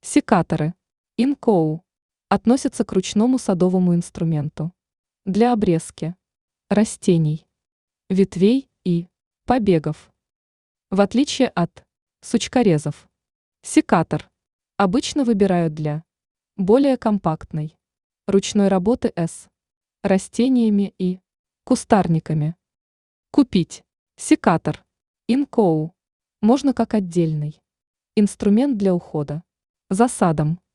Секаторы инкоу относятся к ручному садовому инструменту для обрезки растений, ветвей и побегов. В отличие от сучкорезов, секатор обычно выбирают для более компактной ручной работы с растениями и кустарниками. Купить секатор инкоу можно как отдельный инструмент для ухода за садом